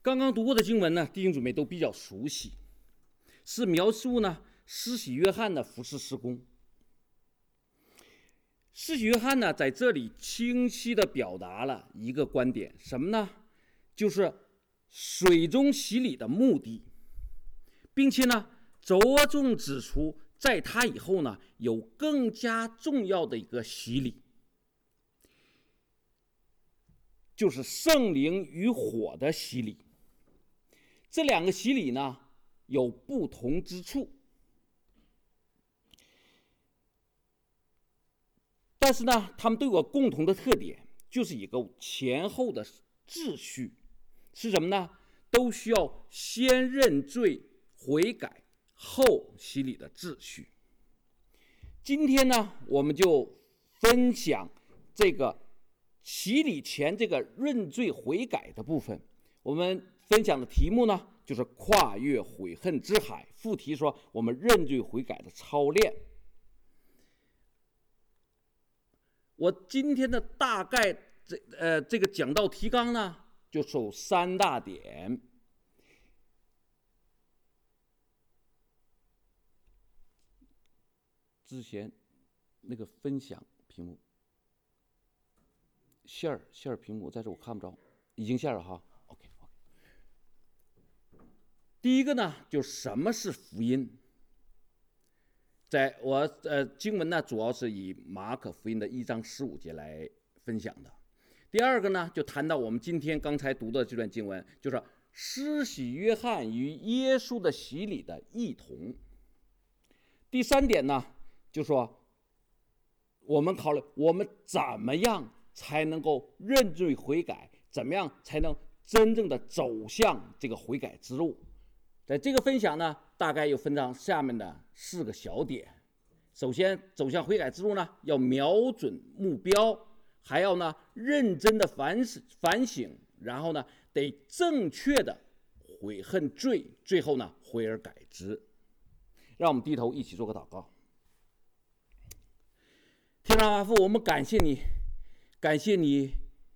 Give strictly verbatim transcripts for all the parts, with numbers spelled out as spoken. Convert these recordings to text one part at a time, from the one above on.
刚刚读过的经文呢，弟兄姊妹都比较熟悉，是描述呢施洗约翰的服事事工。施洗约翰呢在这里清晰地表达了一个观点，什么呢？就是水中洗礼的目的，并且呢着重指出在他以后呢有更加重要的一个洗礼，就是圣灵与火的洗礼。这两个洗礼呢有不同之处，但是呢他们都有共同的特点，就是一个前后的秩序。是什么呢？都需要先认罪悔改后洗礼的秩序。今天呢我们就分享这个洗礼前这个认罪悔改的部分。我们分享的题目呢就是跨越悔恨之海，副题说我们认罪悔改的操练。我今天的大概这呃这个讲道提纲呢就有三大点。之前那个分享屏幕 share share 屏幕在这我看不着，已经 share 了哈。 OK OK。 第一个呢就什么是福音。在我呃经文呢主要是以马可福音的一章十五节来分享的。第二个呢就谈到我们今天刚才读的这段经文，就是施洗约翰与耶稣的洗礼的异同。第三点呢就说我们考虑我们怎么样才能够认罪悔改，怎么样才能真正的走向这个悔改之路。在这个分享呢大概又分成下面的四个小点。首先走向悔改之路呢要瞄准目标，还要呢认真的反反省，然后呢得正确的悔恨罪，最后呢悔而改之。让我们低头一起做个祷告。天上阿父，我们感谢你，感谢你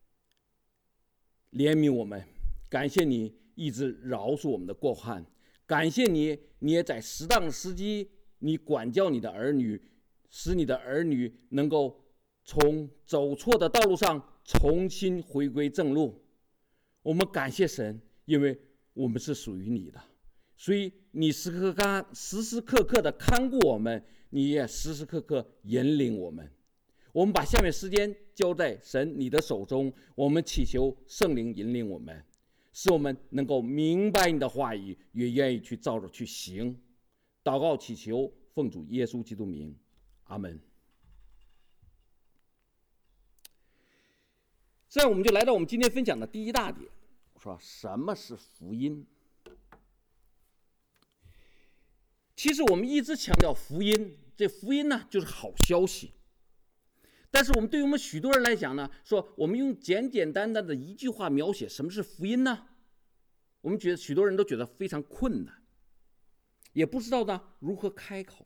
怜悯我们，感谢你一直饶恕我们的过犯，感谢你，你也在适当的时机，你管教你的儿女，使你的儿女能够从走错的道路上重新回归正路。我们感谢神，因为我们是属于你的，所以你时刻刻时时刻刻的看顾我们，你也时时刻刻引领我们。我们把下面时间交在神你的手中，我们祈求圣灵引领我们，使我们能够明白你的话语，也愿意去照着去行。祷告祈求奉主耶稣基督名，阿们。这样我们就来到我们今天分享的第一大点，我说什么是福音。其实我们一直强调福音，这福音呢就是好消息。但是我们对于我们许多人来讲呢，说我们用简简单单的一句话描写什么是福音呢？我们觉得许多人都觉得非常困难，也不知道呢如何开口。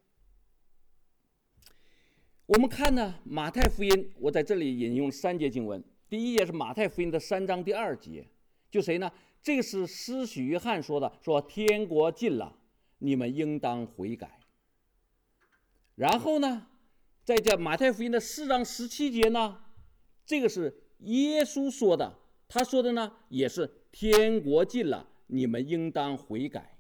我们看呢马太福音，我在这里引用三节经文。第一节是马太福音的三章第二节，就谁呢？这个是施洗约翰说的，说天国近了，你们应当悔改。然后呢在这马太福音的四章十七节呢，这个是耶稣说的，他说的呢也是天国近了，你们应当悔改。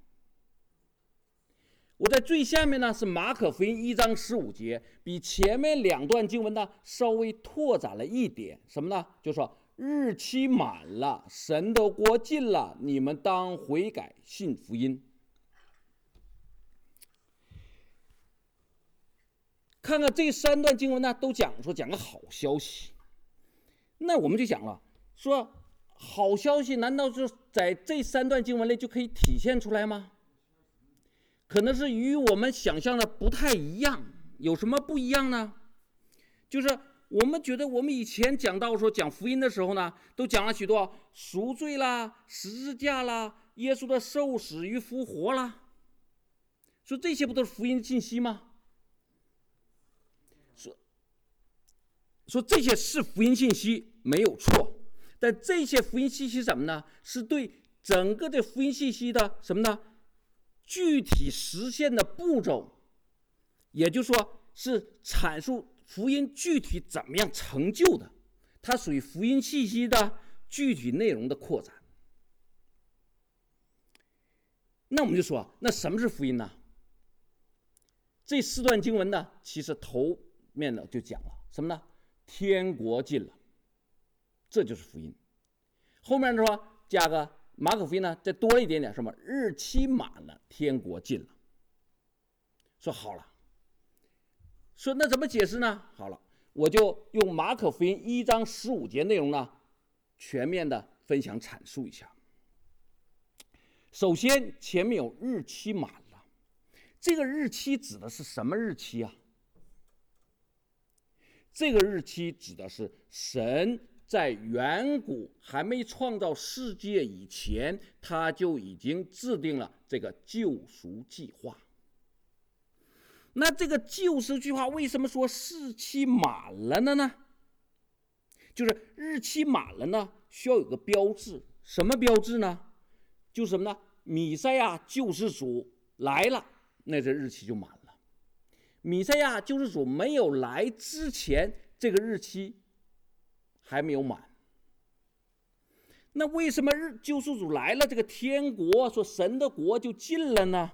我在最下面呢是马可福音一章十五节，比前面两段经文呢稍微拓展了一点，什么呢？就说日期满了，神的国近了，你们当悔改信福音。看看这三段经文呢都讲说讲个好消息。那我们就讲了，说好消息难道是在这三段经文里就可以体现出来吗？可能是与我们想象的不太一样。有什么不一样呢？就是我们觉得我们以前讲到说讲福音的时候呢，都讲了许多赎罪啦、十字架啦、耶稣的受死与复活啦，说这些不都是福音信息吗？说说这些是福音信息没有错，但这些福音信息什么呢？是对整个的福音信息的什么呢？具体实现的步骤，也就是说是阐述福音具体怎么样成就的，它属于福音信息的具体内容的扩展。那我们就说，那什么是福音呢？这四段经文呢，其实头面呢就讲了什么呢？天国近了，这就是福音。后面的说加个马可福音呢，再多一点点什么？日期满了，天国近了。说好了，说那怎么解释呢？好了，我就用马可福音一章十五节内容呢，全面的分享阐述一下。首先，前面有日期满了，这个日期指的是什么日期啊？这个日期指的是神在远古还没创造世界以前，他就已经制定了这个救赎计划。那这个救赎计划为什么说日期满了了呢？就是日期满了呢，需要有个标志，什么标志呢？就是什么呢？弥赛亚救世主来了，那这日期就满了。弥赛亚救世主没有来之前，这个日期还没有满。那为什么日救世主来了，这个天国说神的国就近了呢？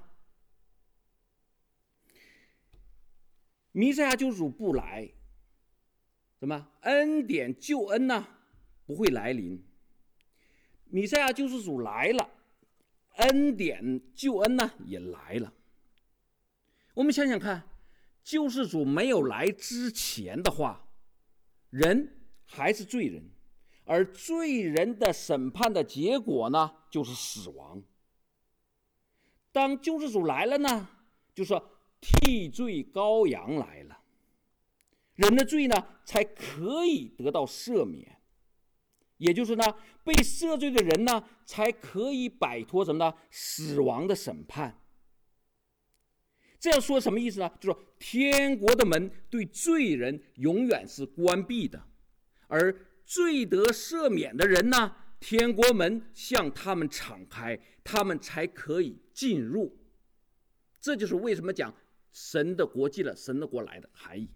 弥赛亚救世主不来，什么恩典救恩呢不会来临。弥赛亚救世主来了，恩典救恩呢也来了。我们想想看，救世主没有来之前的话，人还是罪人，而罪人的审判的结果呢就是死亡。当救世主来了呢，就说替罪羔羊来了，人的罪呢才可以得到赦免，也就是呢被赦罪的人呢才可以摆脱什么呢？死亡的审判。这样说什么意思呢？就是说天国的门对罪人永远是关闭的，而罪得赦免的人呢，天国门向他们敞开，他们才可以进入。这就是为什么讲神的国近了，神的国来的含义。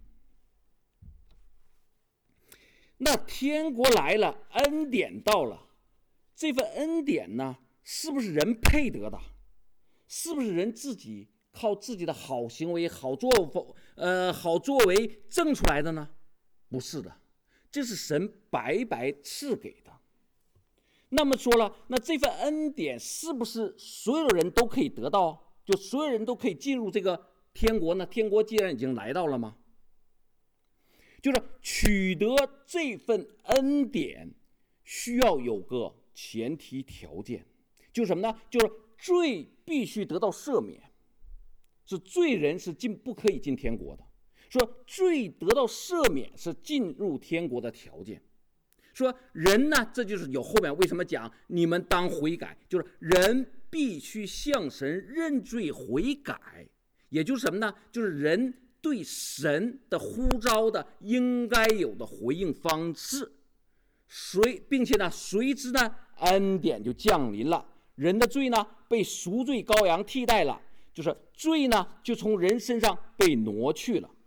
那天国来了，恩典到了，这份恩典呢，是不是人配得的？是不是人自己靠自己的好行为、好作呃好作为挣出来的呢？不是的，这是神白白赐给的。那么说了，那这份恩典是不是所有人都可以得到？就所有人都可以进入这个天国呢？天国既然已经来到了吗？就是取得这份恩典需要有个前提条件，就是什么呢？就是罪必须得到赦免，是罪人是进不可以进天国的。说罪得到赦免是进入天国的条件。说人呢，这就是有后面为什么讲你们当悔改，就是人必须向神认罪悔改，也就是什么呢？就是人对神的呼召的应该有的回应方式，随并且呢，随之呢，恩典就降临了，人的罪呢被赎罪羔羊替代了，就是罪呢就从人身上被挪去了。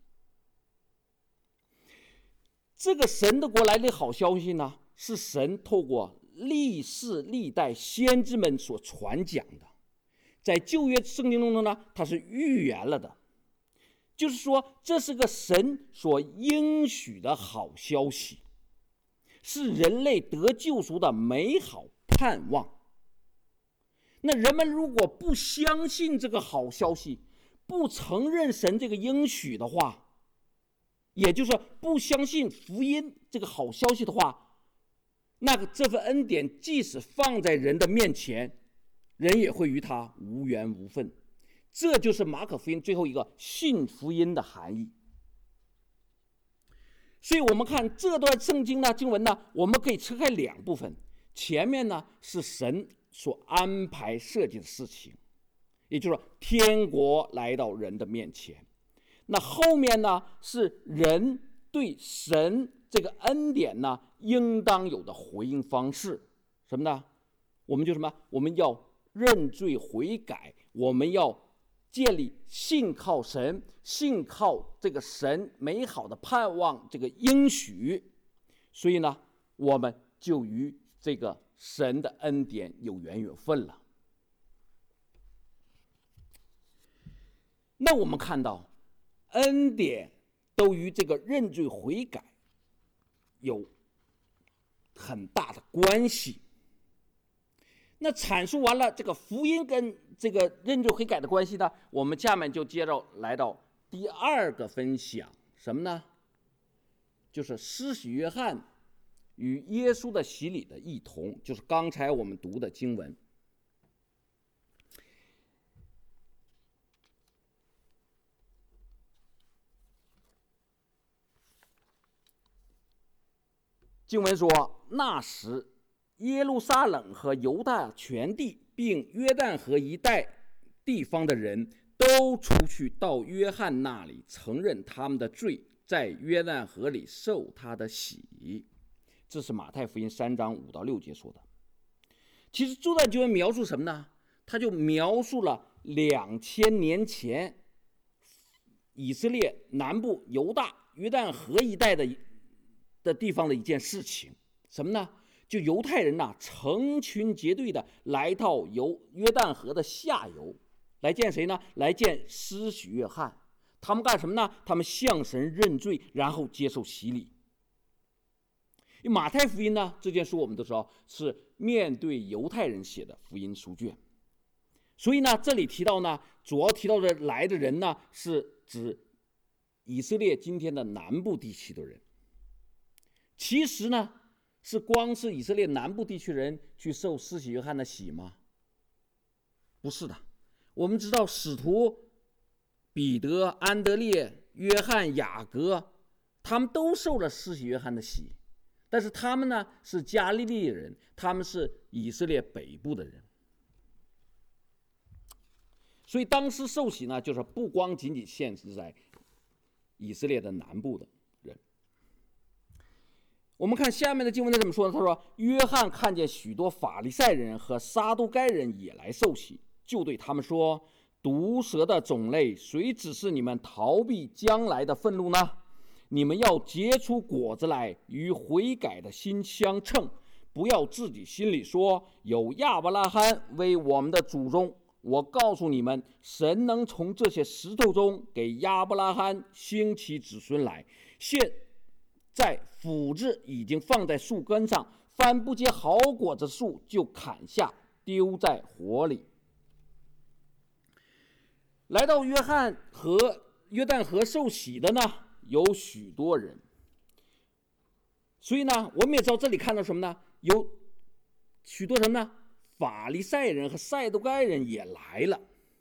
这个神的国来的好消息呢，是神透过历世历代先知们所传讲的，在旧约圣经中呢，它是预言了的。就是说，这是个神所应许的好消息，是人类得救赎的美好盼望。那人们如果不相信这个好消息，不承认神这个应许的话，也就是说不相信福音这个好消息的话，那个这份恩典即使放在人的面前，人也会与他无缘无分。这就是马可福音最后一个信福音的含义。所以我们看这段圣经呢，经文呢，我们可以拆开两部分。前面呢是神所安排设计的事情，也就是说天国来到人的面前。那后面呢是人对神这个恩典呢应当有的回应方式，什么呢？ 我们就什么？我们要认罪悔改，我们要建立信靠神，信靠这个神美好的盼望，这个应许。所以呢，我们就与这个神的恩典有缘有分了。那我们看到，恩典都与这个认罪悔改有很大的关系。那阐述完了这个福音跟这个认罪悔改的关系呢，我们下面就接着来到第二个分享，什么呢？就是施洗约翰与耶稣的洗礼的异同，就是刚才我们读的经文。经文说，那时耶路撒冷和犹大全地并约旦河一带地方的人都出去到约翰那里，承认他们的罪，在约旦河里受他的洗。这是马太福音三章五到六节说的。其实这段经文描述什么呢？他就描述了两千年前以色列南部犹大约旦河一带的的地方的一件事情。什么呢？就犹太人呐、啊，成群结队的来到由约旦河的下游，来见谁呢？来见施洗约翰。他们干什么呢？他们向神认罪，然后接受洗礼。马太福音呢，这件书我们都知道是面对犹太人写的福音书卷，所以呢，这里提到呢，主要提到的来的人呢，是指以色列今天的南部地区的人。其实呢，是光是以色列南部地区人去受施洗约翰的洗吗？不是的。我们知道使徒彼得、安德烈、约翰、雅各，他们都受了施洗约翰的洗，但是他们呢是加利利人，他们是以色列北部的人。所以当时受洗呢，就是不光仅仅限制在以色列的南部的人。我们看下面的经文怎么说呢？他说，约翰看见许多法利赛人和撒都该人也来受洗，就对他们说，毒蛇的种类，谁指示你们逃避将来的愤怒呢？你们要结出果子来，与悔改的心相称，不要自己心里说，有亚伯拉罕为我们的祖宗。我告诉你们，神能从这些石头中给亚伯拉罕兴起子孙来。现在斧子已经放在树根上，凡不结好果子树就砍下，丢在火里。来到约翰河约旦河受洗的呢，有许多人。所以呢，我们也知道这里看到什么呢？有许多什么呢？法利赛人和撒都该人也来了。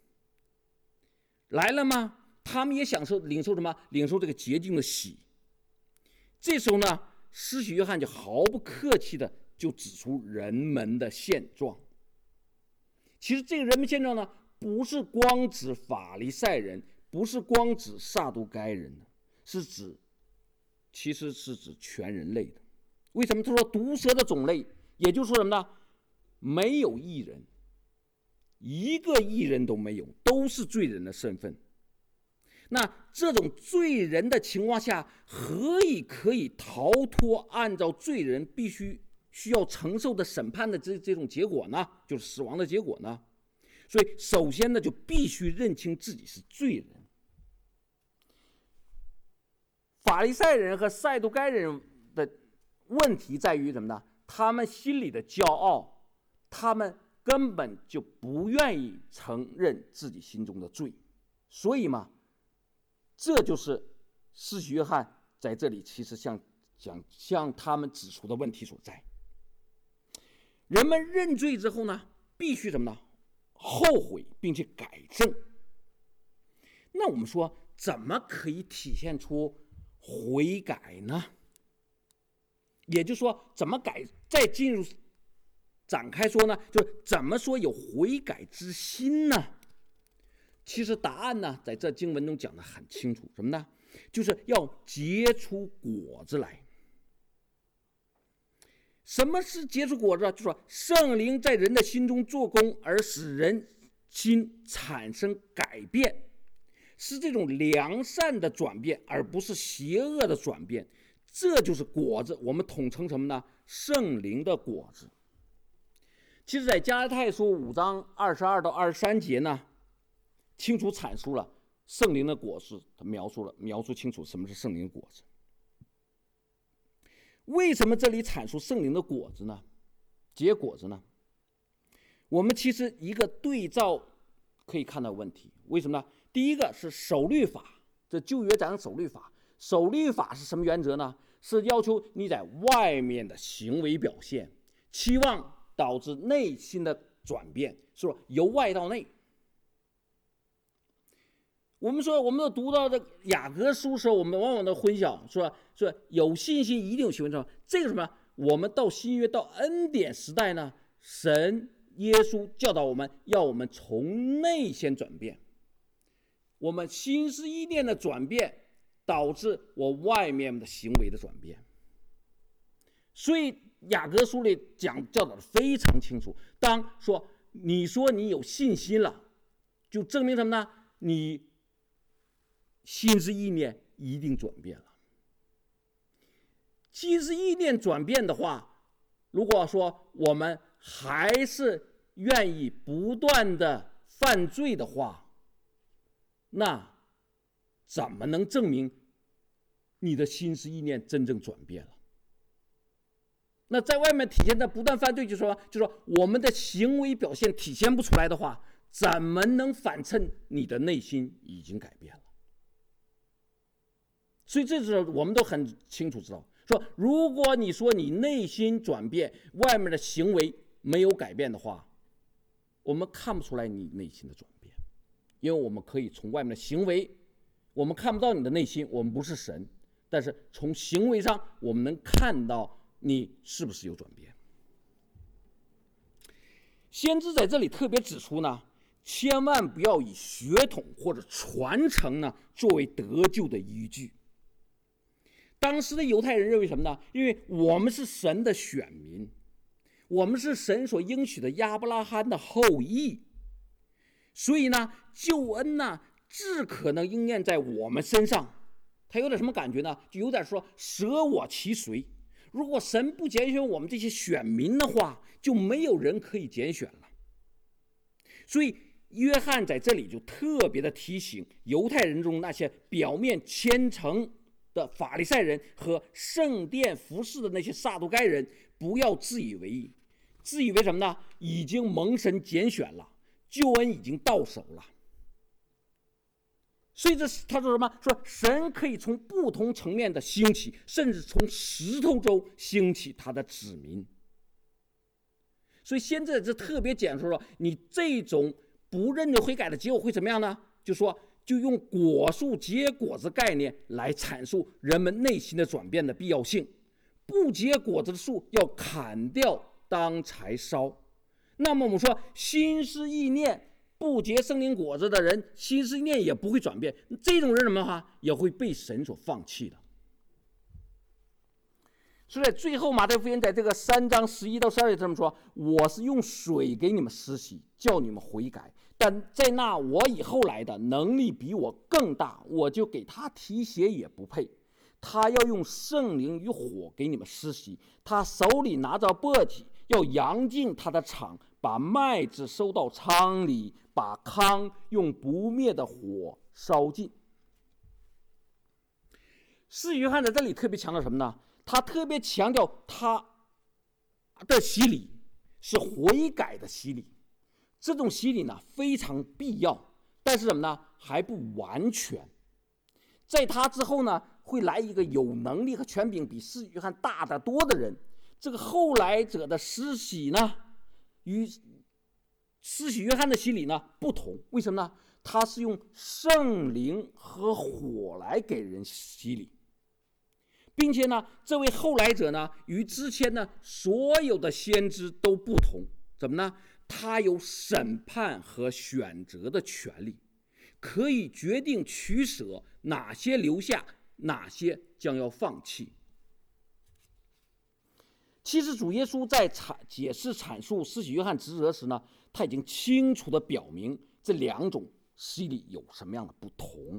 来了吗？他们也享受领受什么？领受这个洁净的洗。这时候呢，施洗约翰就毫不客气的就指出人们的现状。其实这个人们现状呢，不是光指法利赛人，不是光指撒都该人的，是指其实是指全人类的。为什么？他说毒蛇的种类，也就是说什么呢？没有义人，一个义人都没有，都是罪人的身份。那这种罪人的情况下，何以可以逃脱按照罪人必须需要承受的审判的这这种结果呢？就是死亡的结果呢？所以首先呢，就必须认清自己是罪人。法利赛人和撒都该人的问题在于什么呢？他们心里的骄傲，他们根本就不愿意承认自己心中的罪，所以嘛，这就是施洗约翰在这里其实向向向他们指出的问题所在。人们认罪之后呢，必须什么呢？后悔并且改正。那我们说，怎么可以体现出悔改呢？也就是说，怎么改？再进入展开说呢，就是怎么说有悔改之心呢？其实答案呢，在这经文中讲得很清楚，什么呢？就是要结出果子来。 什么是结出果子？就说圣灵在人的心中做工，而使人心产生改变，是这种良善的转变，而不是邪恶的转变。这就是果子，我们统称什么呢？圣灵的果子。其实在加拉太书五章二十二到二十三节呢，清楚阐述了圣灵的果子，他描述了描述清楚什么是圣灵的果子。为什么这里阐述圣灵的果子呢？结果子呢？我们其实一个对照可以看到问题。为什么呢？第一个是守律法，这旧约讲守律法。守律法是什么原则呢？是要求你在外面的行为表现，期望导致内心的转变，是吧？由外到内。我们说，我们读到这雅各书时候，我们往往的混淆，说说有信心一定有行为。这个什么？我们到新约到恩典时代呢，神耶稣教导我们要我们从内先转变，我们心思意念的转变导致我外面的行为的转变。所以雅各书里讲教导的非常清楚。当说你说你有信心了，就证明什么呢？你心思意念一定转变了。心思意念转变的话，如果说我们还是愿意不断的犯罪的话，那怎么能证明你的心思意念真正转变了？那在外面体现的不断犯罪，就说就说我们的行为表现体现不出来的话，怎么能反衬你的内心已经改变了？所以这时候我们都很清楚知道，说如果你说你内心转变，外面的行为没有改变的话，我们看不出来你内心的转变，因为我们可以从外面的行为，我们看不到你的内心，我们不是神，但是从行为上我们能看到你是不是有转变。先知在这里特别指出呢，千万不要以血统或者传承呢作为得救的依据。当时的犹太人认为什么呢？因为我们是神的选民，我们是神所应许的亚伯拉罕的后裔，所以呢，救恩呢只可能应验在我们身上。他有点什么感觉呢？就有点说舍我其谁。如果神不拣选我们这些选民的话，就没有人可以拣选了。所以约翰在这里就特别的提醒犹太人中那些表面虔诚的法利赛人和圣殿服侍的那些撒都该人，不要自以为意。自以为什么呢？已经蒙神拣选了，救恩已经到手了。所以这他说什么？说神可以从不同层面的兴起，甚至从石头中兴起他的子民。所以现在这特别讲述了你这种不认真悔改的结果会怎么样呢？就说就用果树结果子概念来阐述人们内心的转变的必要性。不结果子的树要砍掉当柴烧。那么我们说心思意念不结圣灵果子的人，心思意念也不会转变，这种人什么哈也会被神所放弃的。所以在最后马太福音在这个三章十一到十二节这么说：我是用水给你们施洗，叫你们悔改，但在那我以后来的能力比我更大，我就给他提鞋也不配。他要用圣灵与火给你们施洗，他手里拿着簸箕，要扬进他的场，把麦子收到仓里，把糠用不灭的火烧尽。施约翰在这里特别强调什么呢？他特别强调他的洗礼是悔改的洗礼，这种洗礼呢非常必要，但是什么呢？还不完全。在他之后呢，会来一个有能力和权柄比施洗约翰大得多的人。这个后来者的施洗呢，与施洗约翰的洗礼呢不同。为什么呢？他是用圣灵和火来给人洗礼，并且呢，这位后来者呢，与之前呢所有的先知都不同。怎么呢？他有审判和选择的权利，可以决定取舍，哪些留下，哪些将要放弃。 其实主耶稣在阐解释阐述施洗约翰职责时呢，他已经清楚地表明这两种洗礼有什么样的不同。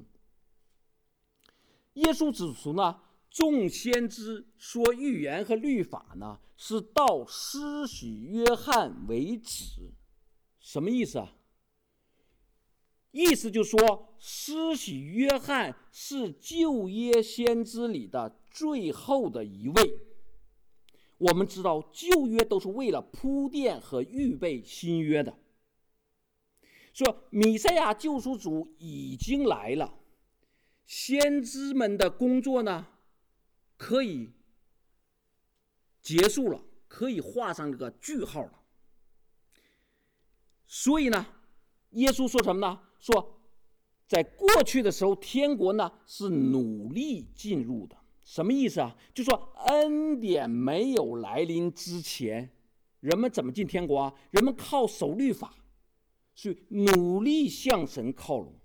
耶稣指出呢，众先知说预言和律法呢，是到施洗约翰为止。什么意思啊？意思就是说，施洗约翰是旧约先知里的最后的一位。我们知道旧约都是为了铺垫和预备新约的，说弥赛亚救赎主已经来了，先知们的工作呢可以结束了，可以画上这个句号了。所以呢，耶稣说什么呢？说在过去的时候，天国呢是努力进入的。什么意思啊？就说恩典没有来临之前，人们怎么进天国啊？人们靠守律法，去努力向神靠拢。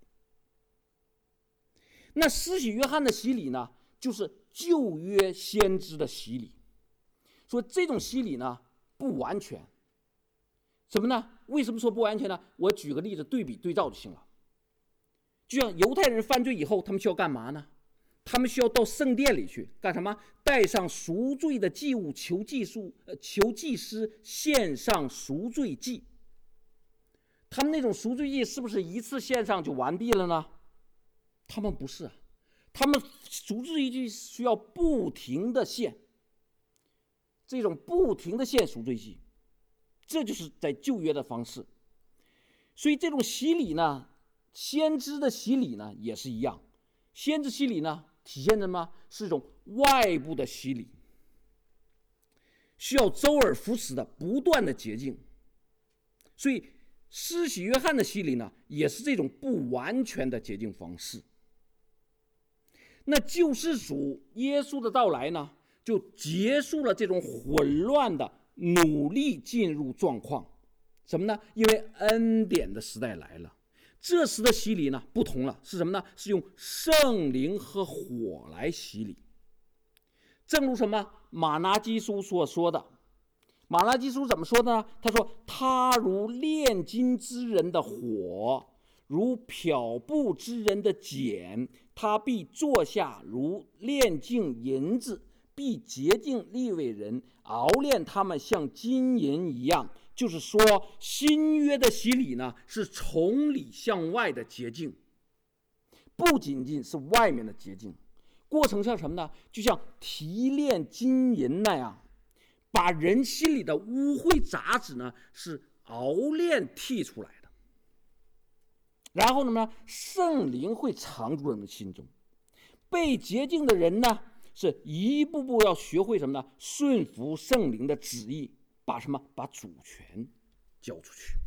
那施洗约翰的洗礼呢，就是旧约先知的洗礼。说这种洗礼呢不完全，什么呢？为什么说不完全呢？我举个例子对比对照就行了。就像犹太人犯罪以后，他们需要干嘛呢？他们需要到圣殿里去干什么？带上赎罪的祭物，求祭司，呃，求祭司献上赎罪祭。他们那种赎罪祭是不是一次献上就完毕了呢？他们不是啊，他们赎罪祭需要不停的献，这种不停的献赎罪祭，这就是在旧约的方式。所以这种洗礼呢，先知的洗礼呢也是一样。先知洗礼呢体现什么？是一种外部的洗礼，需要周而复始的不断的洁净。所以施洗约翰的洗礼呢也是这种不完全的洁净方式。那救世主耶稣的到来呢，就结束了这种混乱的努力进入状况。什么呢？因为恩典的时代来了。这时的洗礼呢不同了，是什么呢？是用圣灵和火来洗礼。正如什么马拉基书所说的，马拉基书怎么说的呢？他说他如炼金之人的火，如漂布之人的碱，他必坐下如炼净银子，必洁净利未人，熬炼他们像金银一样。就是说，新约的洗礼呢，是从里向外的洁净，不仅仅是外面的洁净，过程像什么呢？就像提炼金银那样，把人心里的污秽杂质呢，是熬炼剔出来的。然后呢，圣灵会常住人的心中，被洁净的人呢，是一步步要学会什么呢？顺服圣灵的旨意。把什么？把主权交出去。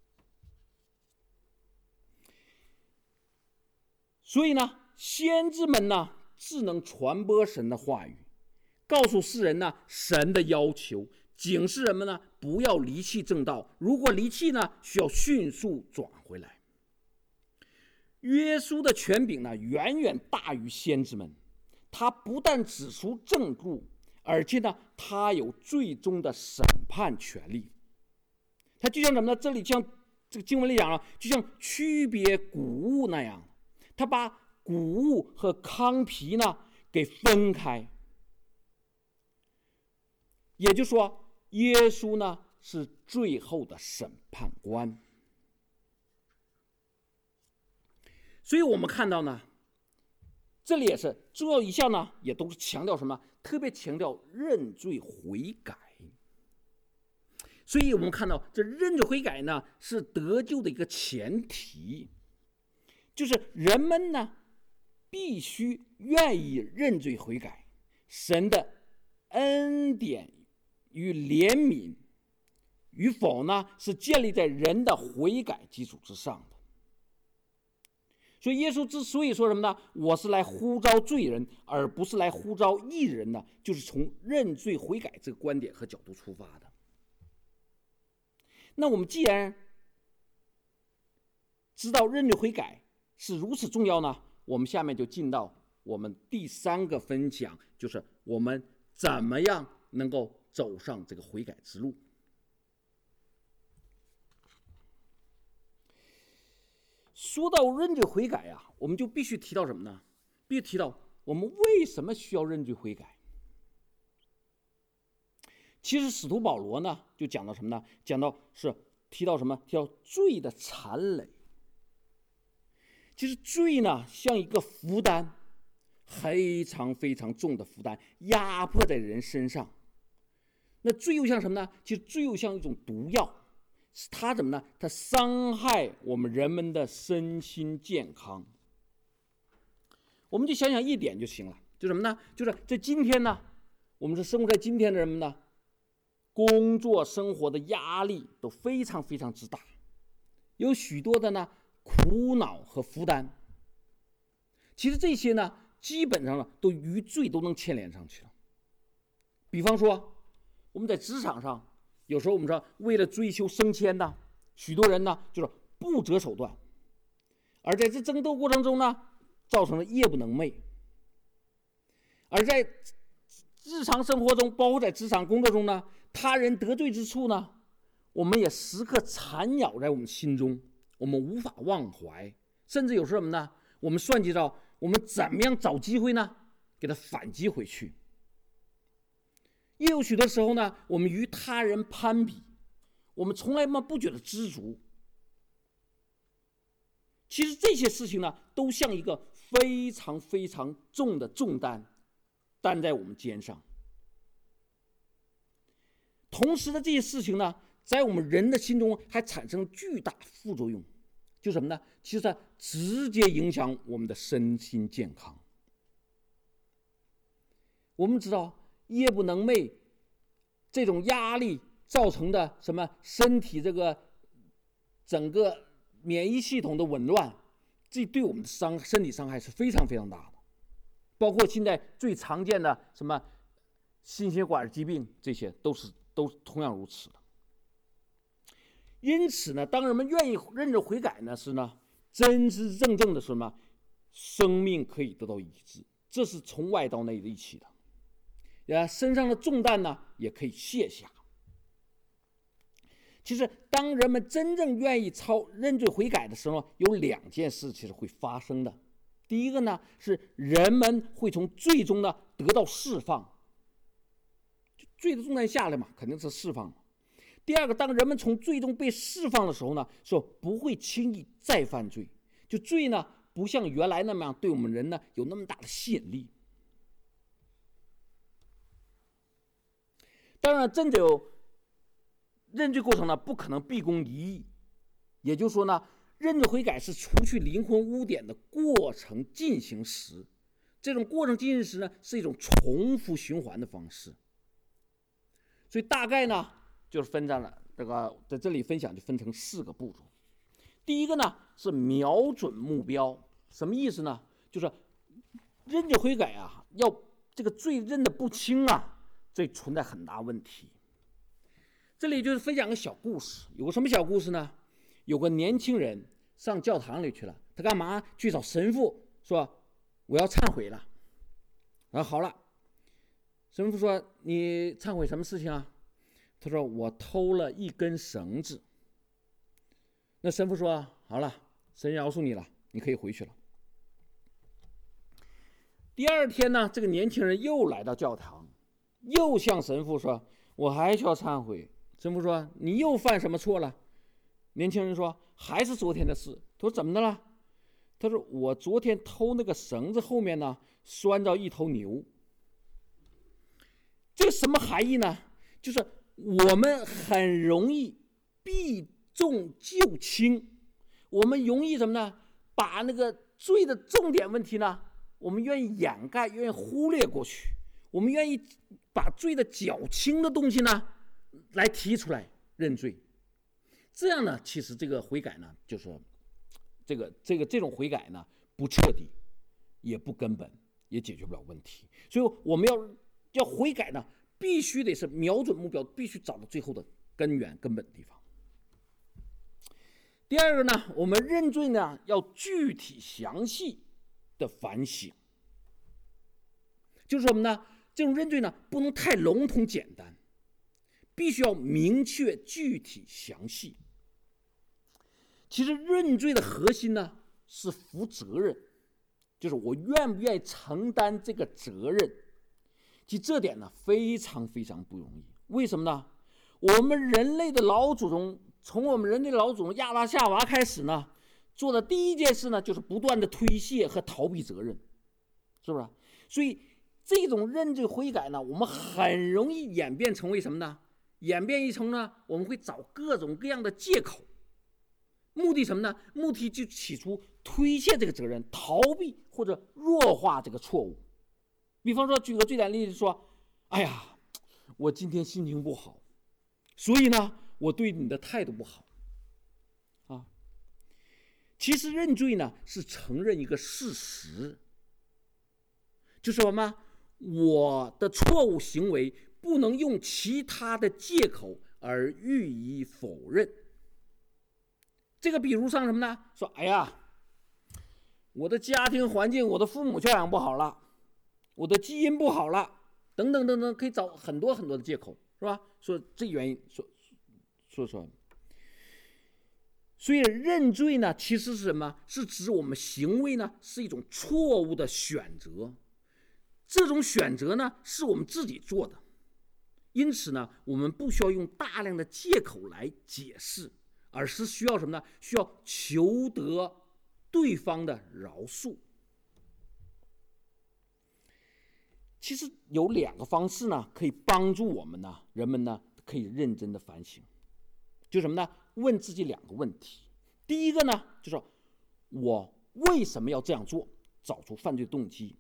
所以呢，先知们呢，只能传播神的话语，告诉世人呢神的要求，警示人们呢不要离弃正道。如果离弃呢，需要迅速转回来。约书的权柄呢，远远大于先知们。他不但指出正路，而且呢，他有最终的审判权利。他就像什么呢？这里像这个经文里讲了，就像区别谷物那样，他把谷物和糠皮呢给分开。也就是说，耶稣呢是最后的审判官。所以我们看到呢，这里也是重要一项呢，也都是强调什么？特别强调认罪悔改。所以我们看到这认罪悔改呢，是得救的一个前提，就是人们呢必须愿意认罪悔改。神的恩典与怜悯与否呢，是建立在人的悔改基础之上的。所以耶稣之所以说什么呢？我是来呼召罪人，而不是来呼召义人呢，就是从认罪悔改这个观点和角度出发的。那我们既然知道认罪悔改是如此重要呢，我们下面就进到我们第三个分享，就是我们怎么样能够走上这个悔改之路。说到认罪悔改啊，我们就必须提到什么呢？必须提到我们为什么需要认罪悔改。其实使徒保罗呢，就讲到什么呢？讲到是提到什么？提到罪的残累。其实罪呢，像一个负担，非常非常重的负担，压迫在人身上。那罪又像什么呢？其实罪又像一种毒药。它怎么呢？它伤害我们人们的身心健康。我们就想想一点就行了，就什么呢？就是在今天呢，我们是生活在今天的人们呢，工作生活的压力都非常非常之大，有许多的呢苦恼和负担。其实这些呢，基本上呢都与罪都能牵连上去了。比方说，我们在职场上。有时候我们说，为了追求升迁呢，许多人呢就是不择手段，而在这争斗过程中呢，造成了夜不能寐。而在日常生活中，包括在职场工作中呢，他人得罪之处呢，我们也时刻缠绕在我们心中，我们无法忘怀，甚至有时候什么呢？我们算计到我们怎么样找机会呢，给他反击回去。也有许多时候呢，我们与他人攀比，我们从来嘛不觉得知足。其实这些事情呢，都像一个非常非常重的重担，担在我们肩上。同时的这些事情呢，在我们人的心中还产生巨大副作用，就什么呢？其实它直接影响我们的身心健康。我们知道。夜不能寐，这种压力造成的什么身体这个整个免疫系统的紊乱，这对我们的伤身体伤害是非常非常大的。包括现在最常见的什么心血管疾病，这些都是都同样如此的。因此呢，当人们愿意认罪悔改呢，是呢真真正正的什么生命可以得到医治，这是从外到内的一起的。身上的重担呢也可以卸下。其实当人们真正愿意操认罪悔改的时候，有两件事其实会发生的。第一个呢，是人们会从罪中呢得到释放，罪的重担下来嘛，肯定是释放。第二个，当人们从罪中被释放的时候呢，说不会轻易再犯罪，就罪呢不像原来那么样对我们人呢有那么大的吸引力。当然，真的有认罪过程呢，不可能毕恭一役。也就是说呢，认罪悔改是除去灵魂污点的过程进行时，这种过程进行时呢，是一种重复循环的方式。所以大概呢，就是分在了这个在这里分享就分成四个步骤。第一个呢是瞄准目标，什么意思呢？就是认罪悔改啊，要这个罪认得不清啊。这存在很大问题。这里就是分享个小故事，有个什么小故事呢？有个年轻人上教堂里去了，他干嘛？去找神父说我要忏悔了。然后好了，神父说你忏悔什么事情啊？他说我偷了一根绳子。那神父说好了，神饶恕你了，你可以回去了。第二天呢，这个年轻人又来到教堂，又向神父说我还需要忏悔。神父说你又犯什么错了？年轻人说还是昨天的事。他说怎么的了？他说我昨天偷那个绳子后面呢拴着一头牛。这个什么含义呢？就是我们很容易避重就轻，我们容易什么呢？把那个罪的重点问题呢，我们愿意掩盖，愿意忽略过去，我们愿意把罪的较轻的东西呢来提出来认罪。这样呢，其实这个悔改呢，就是这个这个这种悔改呢，不彻底，也不根本，也解决不了问题。所以我们要要悔改呢，必须得是瞄准目标，必须找到最后的根源根本的地方。第二个呢，我们认罪呢要具体详细的反省，就是什么呢？这种认罪呢不能太笼统简单， 必须要明确、具体、详细。其实认罪的核心呢是负责任，就是我愿不愿意承担这个责任。其实这点呢非常非常不容易。为什么呢？我们人类的老祖宗，从我们人类的老祖宗亚当夏娃开始呢，做的第一件事呢就是不断的推卸和逃避责任，是不是？所以这种认罪悔改呢，我们很容易演变成为什么呢？演变一成呢，我们会找各种各样的借口，目的什么呢？目的就起初推卸这个责任，逃避或者弱化这个错误。比方说，举个最简单的例子说，哎呀，我今天心情不好，所以呢，我对你的态度不好。啊，其实认罪呢是承认一个事实，就是什么？我的错误行为不能用其他的借口而予以否认。这个比如像什么呢？说，哎呀，我的家庭环境，我的父母教养不好了，我的基因不好了，等等等等，可以找很多很多的借口，是吧？说这原因，说说说。所以认罪呢，其实是什么？是指我们行为呢是一种错误的选择，这种选择呢是我们自己做的，因此呢，我们不需要用大量的借口来解释，而是需要什么呢？需要求得对方的饶恕。其实有两个方式呢，可以帮助我们呢，人们呢可以认真的反省，就什么呢？问自己两个问题。第一个呢，就是我为什么要这样做，找出犯罪动机。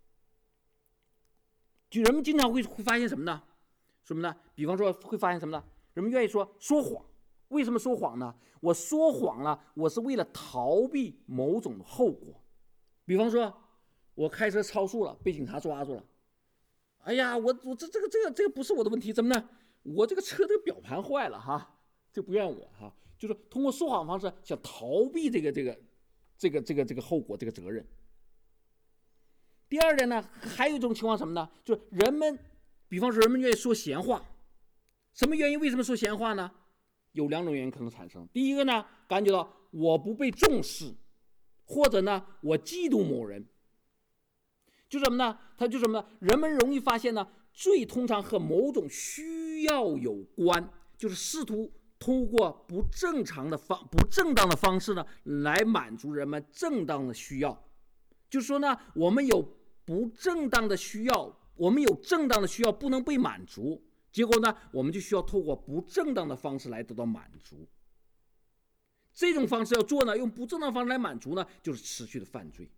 就人们经常会会发现什么呢？什么呢？比方说会发现什么呢？人们愿意说说谎。为什么说谎呢？我说谎了，我是为了逃避某种后果。比方说，我开车超速了，被警察抓住了。哎呀，我我这这个这个这个不是我的问题，怎么呢？我这个车这个表盘坏了哈，这不怨我哈，就是通过说谎方式想逃避这个这个这个这个这个后果这个责任。第二点呢，还有一种情况什么呢？就是人们，比方说人们愿意说闲话，什么原因？为什么说闲话呢？有两种原因可能产生。第一个呢，感觉到我不被重视，或者呢，我嫉妒某人。就什么呢？他就什么呢？人们容易发现呢，罪通常和某种需要有关，就是试图通过不正常的方、不正当的方式呢，来满足人们正当的需要。就是说呢，我们有不正当的需要，我们有正当的需要不能被满足，结果呢，我们就需要透过不正当的方式来得到满足。这种方式要做呢，用不正当方式来满足呢，就是持续的犯罪。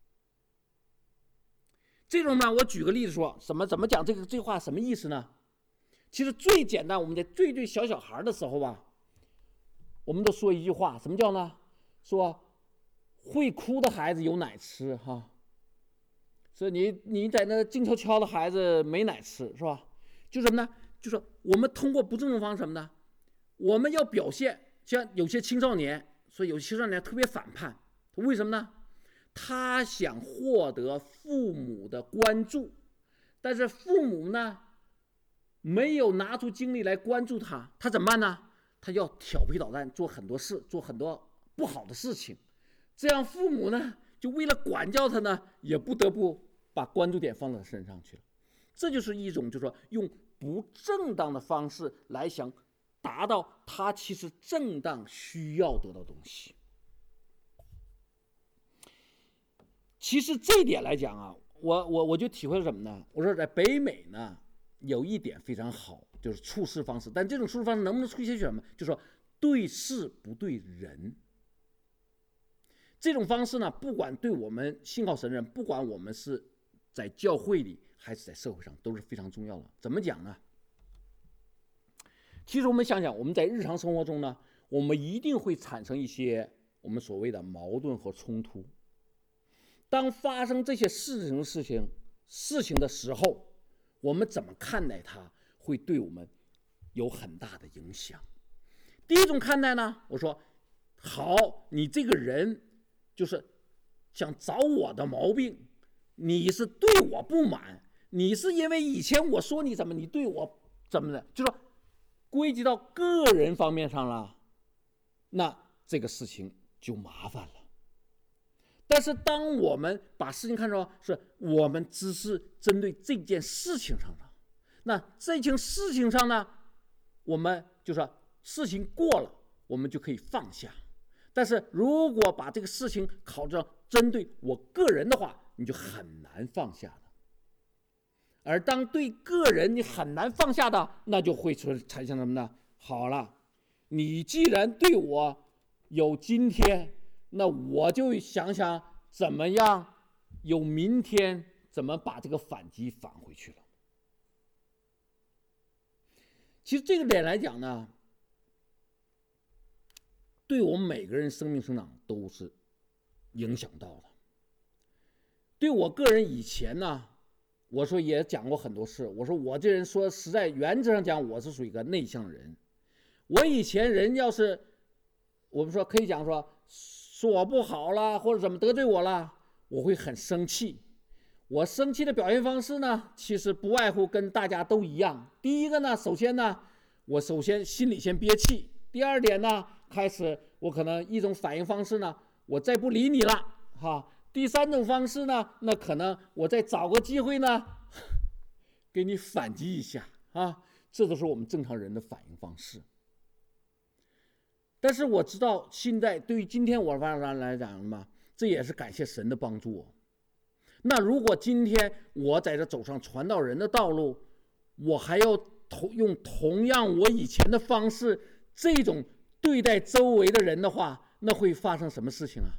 这种呢，我举个例子说，什么怎么讲这个这话什么意思呢？其实最简单，我们在最最小小孩的时候吧，我们都说一句话，什么叫呢？说会哭的孩子有奶吃哈，所以你你在那静悄悄的孩子没奶吃是吧？就什么呢？就是我们通过不正当方式什么呢？我们要表现，像有些青少年，所以有些青少年特别反叛，为什么呢？他想获得父母的关注，但是父母呢没有拿出精力来关注他，他怎么办呢？他要调皮捣蛋，做很多事，做很多不好的事情。这样父母呢，就为了管教他呢，也不得不把关注点放到他身上去了。这就是一种，就是说用不正当的方式来想达到他其实正当需要得到的东西。其实这一点来讲啊，我我我就体会了什么呢？我说在北美呢，有一点非常好，就是处事方式。但这种处事方式能不能出现什么？就是说对事不对人。这种方式呢，不管对我们信靠神人，不管我们是在教会里还是在社会上，都是非常重要的。怎么讲呢？其实我们想想，我们在日常生活中呢，我们一定会产生一些我们所谓的矛盾和冲突。当发生这些事情事情事情的时候，我们怎么看待它，会对我们有很大的影响。第一种看待呢，我说好，你这个人就是想找我的毛病，你是对我不满，你是因为以前我说你怎么，你对我怎么的，就说归结到个人方面上了，那这个事情就麻烦了。但是当我们把事情看成是我们只是针对这件事情上的，那这件事情上呢，我们就说事情过了，我们就可以放下。但是如果把这个事情考虑到针对我个人的话，你就很难放下了。而当对个人你很难放下的，那就会产生什么呢？好了，你既然对我有今天，那我就想想怎么样有明天，怎么把这个反击返回去了。其实这个点来讲呢，对我们每个人生命成长都是影响到的。对我个人以前呢，我说也讲过很多事，我说我这人说实在原则上讲，我是属于一个内向人。我以前人要是我们说可以讲说说我不好了，或者怎么得罪我了，我会很生气。我生气的表现方式呢，其实不外乎跟大家都一样。第一个呢，首先呢，我首先心里先憋气。第二点呢，开始我可能一种反应方式呢，我再不理你了哈。第三种方式呢，那可能我再找个机会呢，给你反击一下啊。这都是我们正常人的反应方式。但是我知道现在对于今天我来讲嘛，这也是感谢神的帮助。那如果今天我在这走上传道人的道路，我还要同用同样我以前的方式这种对待周围的人的话，那会发生什么事情啊？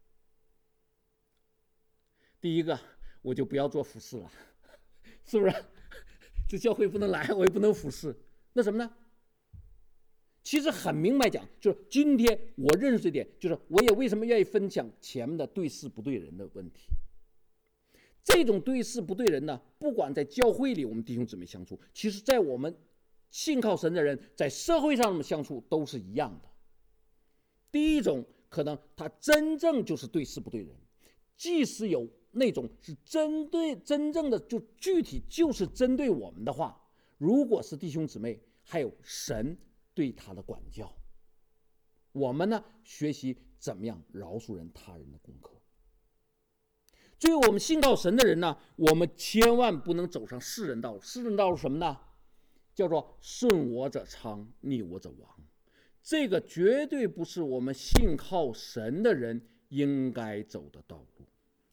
第一个，我就不要做服侍了，是不是？这教会不能来，我也不能服侍，那什么呢？其实很明白讲，就是今天我认识这点，就是我也为什么愿意分享前面的对事不对人的问题。这种对事不对人呢，不管在教会里我们弟兄姊妹相处，其实在我们信靠神的人在社会上的相处都是一样的。第一种可能他真正就是对事不对人，即使有那种是针对真正的就具体就是针对我们的话，如果是弟兄姊妹还有神对他的管教，我们呢学习怎么样饶恕人他人的功课。对于我们信靠神的人呢，我们千万不能走上世人道路。世人道路什么呢？叫做顺我者昌，逆我者亡。这个绝对不是我们信靠神的人应该走的道路。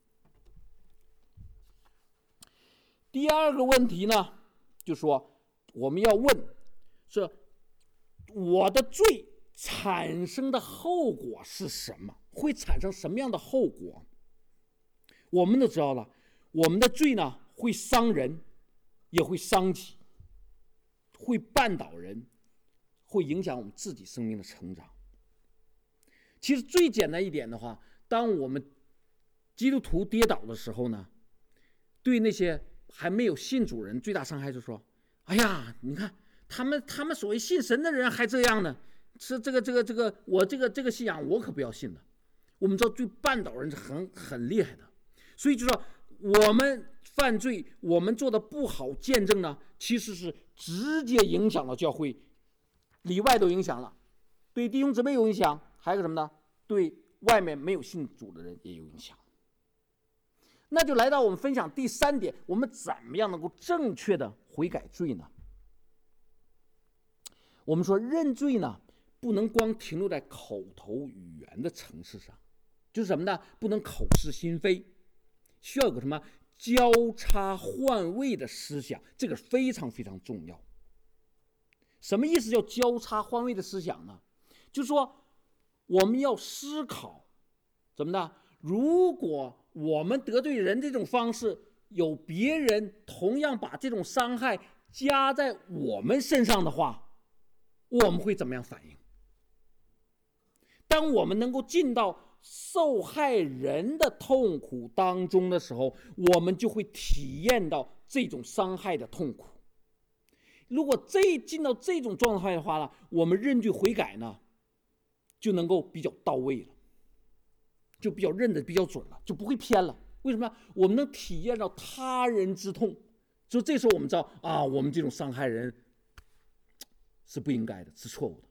第二个问题呢，就说我们要问，是我的罪产生的后果是什么？会产生什么样的后果？我们都知道了，我们的罪呢会伤人，也会伤己，会绊倒人，会影响我们自己生命的成长。其实最简单一点的话，当我们基督徒跌倒的时候呢，对那些还没有信主人最大伤害就是说，哎呀，你看他们他们所谓信神的人还这样呢，是这个这个这个我这个这个信仰我可不要信了。我们知道对绊倒人是很很厉害的。所以就说我们犯罪，我们做的不好见证呢，其实是直接影响了教会，里外都影响了，对弟兄姊妹有影响，还有个什么呢？对外面没有信主的人也有影响。那就来到我们分享第三点，我们怎么样能够正确的悔改罪呢？我们说认罪呢，不能光停留在口头语言的层次上，就是什么呢？不能口是心非。需要有个什么交叉换位的思想，这个非常非常重要。什么意思叫交叉换位的思想呢？就是说我们要思考怎么呢？如果我们得罪人这种方式，有别人同样把这种伤害加在我们身上的话，我们会怎么样反应？当我们能够进到受害人的痛苦当中的时候，我们就会体验到这种伤害的痛苦。如果这进到这种状态的话呢，我们认罪悔改呢，就能够比较到位了，就比较认得比较准了，就不会偏了。为什么？我们能体验到他人之痛，就这时候我们知道啊，我们这种伤害人是不应该的，是错误的。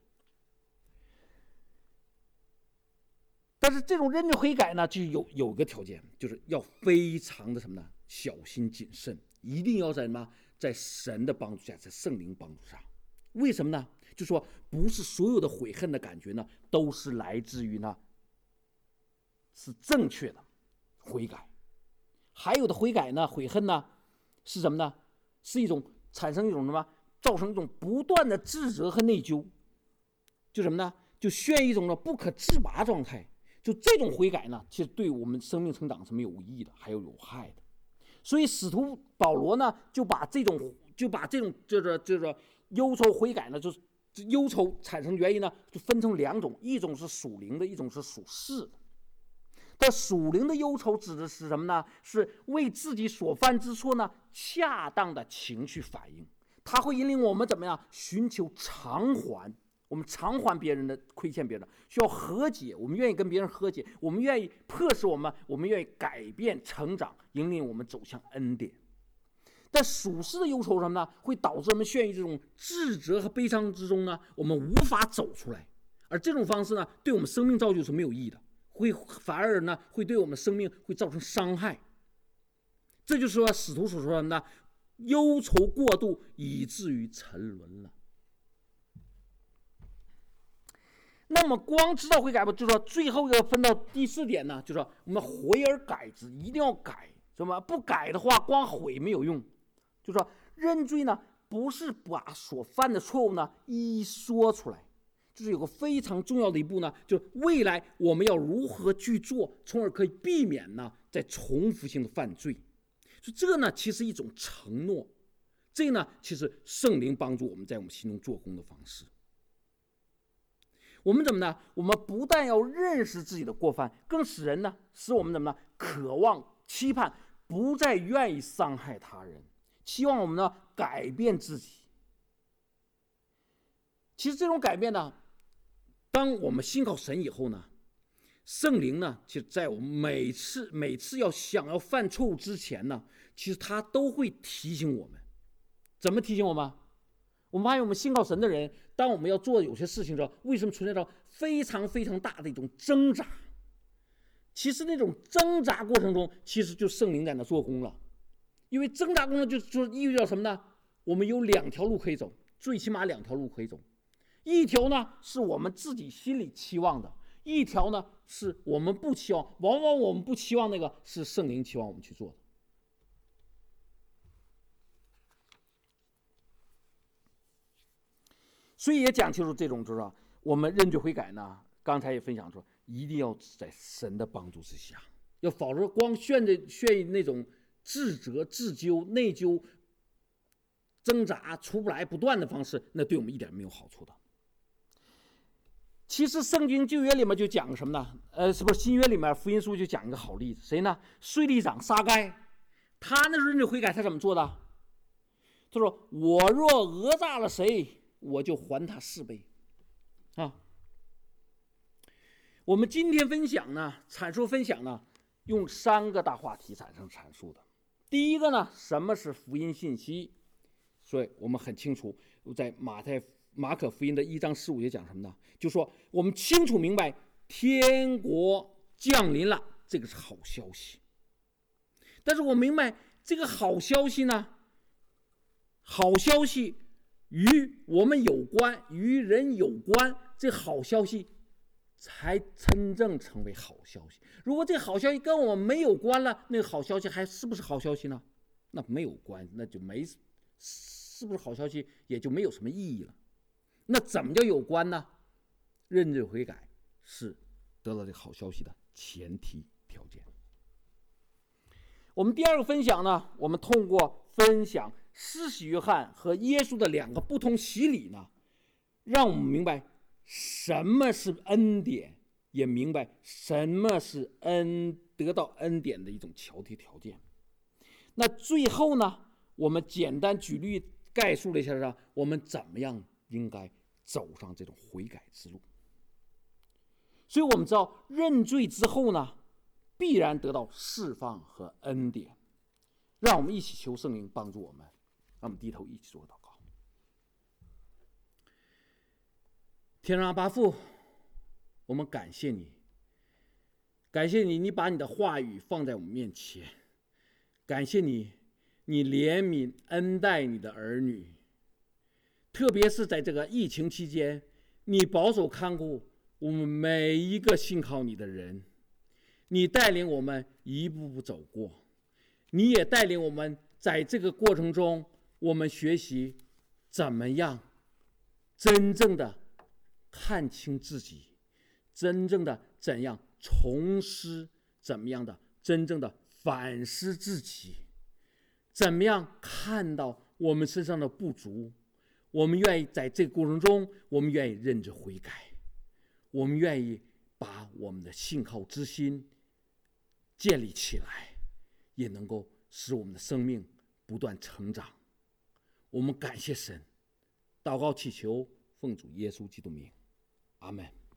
但是这种认罪悔改呢，就有有个条件，就是要非常的什么呢？小心谨慎，一定要在什么？在神的帮助下，在圣灵帮助上。为什么呢？就说不是所有的悔恨的感觉呢，都是来自于呢，是正确的悔改。还有的悔改呢，悔恨呢，是什么呢？是一种产生一种什么？造成一种不断的自责和内疚，就什么呢？就陷入一种呢不可自拔状态。就这种悔改呢，其实对我们生命成长是没有益的，还有有害的。所以使徒保罗呢，就把这种就把这种就是就是忧愁悔改呢，就是忧愁产生原因呢，就分成两种，一种是属灵的，一种是属世的。但属灵的忧愁指的是什么呢？是为自己所犯之错呢，恰当的情绪反应，它会引领我们怎么样寻求偿还。我们偿还别人的亏欠，别人需要和解，我们愿意跟别人和解，我们愿意迫使我们，我们愿意改变、成长，引领我们走向恩典。但属世的忧愁什么呢？会导致我们陷于这种自责和悲伤之中呢，我们无法走出来。而这种方式呢，对我们生命造就是没有意义的，会反而呢会对我们生命会造成伤害。这就是说使徒所说的呢，忧愁过度以至于沉沦了。那么光知道悔改不，就是说最后要分到第四点呢，就是说我们悔而改之，一定要改，什么不改的话，光悔没有用。就是说认罪呢，不是把所犯的错误呢一一说出来，就是有个非常重要的一步呢，就是未来我们要如何去做，从而可以避免呢再重复性的犯罪。所以这个呢，其实一种承诺，这个呢，其实圣灵帮助我们在我们心中做工的方式。我们怎么呢？我们不但要认识自己的过犯，更使人呢，使我们怎么呢？渴望、期盼，不再愿意伤害他人，希望我们呢改变自己。其实这种改变呢，当我们信靠神以后呢，圣灵呢，其实在我们每次每次要想要犯错误之前呢，其实他都会提醒我们。怎么提醒我们？我们发现我们信靠神的人，当我们要做有些事情的时候，为什么存在着非常非常大的一种挣扎？其实那种挣扎过程中，其实就圣灵在那做工了。因为挣扎过程就就意味着什么呢？我们有两条路可以走，最起码两条路可以走。一条呢是我们自己心里期望的，一条呢是我们不期望，往往我们不期望那个是圣灵期望我们去做的。所以也讲清楚这种，就是说我们认罪悔改呢，刚才也分享说，一定要在神的帮助之下，要否则光炫着炫那种自责、自纠、内疚、挣扎出不来、不断的方式，那对我们一点没有好处的。其实圣经旧约里面就讲什么呢？呃，是不是新约里面福音书就讲一个好例子？谁呢？税吏长撒该，他那时候认罪悔改，他怎么做的？他说：“我若讹诈了谁，我就还他四倍。”啊，我们今天分享呢，阐述分享呢，用三个大话题产生阐述的。第一个呢，什么是福音信息？所以我们很清楚，在马太马可福音的一章十五节讲什么呢？就说我们清楚明白天国降临了，这个是好消息。但是我明白这个好消息呢，好消息与我们有关，与人有关，这好消息才真正成为好消息。如果这好消息跟我们没有关了，那个好消息还是不是好消息呢？那没有关，那就没是不是好消息也就没有什么意义了。那怎么叫有关呢？认罪悔改是得到这个好消息的前提条件。我们第二个分享呢，我们通过分享施洗约翰和耶稣的两个不同洗礼呢，让我们明白什么是恩典，也明白什么是恩得到恩典的一种前提条件。那最后呢，我们简单举例概述了一下，我们怎么样应该走上这种悔改之路。所以我们知道认罪之后呢，必然得到释放和恩典。让我们一起求圣灵帮助我们，让我们低头一起做祷告。 天上阿爸父，我们感谢你，感谢你，你把你的话语放在我们面前，感谢你，你怜悯恩待你的儿女，特别是在这个疫情期间，你保守看顾我们每一个信靠你的人，你带领我们一步步走过，你也带领我们在这个过程中，我们学习怎么样真正的看清自己，真正的怎样重思，怎么样的真正的反思自己，怎么样看到我们身上的不足，我们愿意在这个过程中，我们愿意认真悔改，我们愿意把我们的信靠之心建立起来，也能够使我们的生命不断成长。我们感谢神，祷告祈求，奉主耶稣基督名，阿们。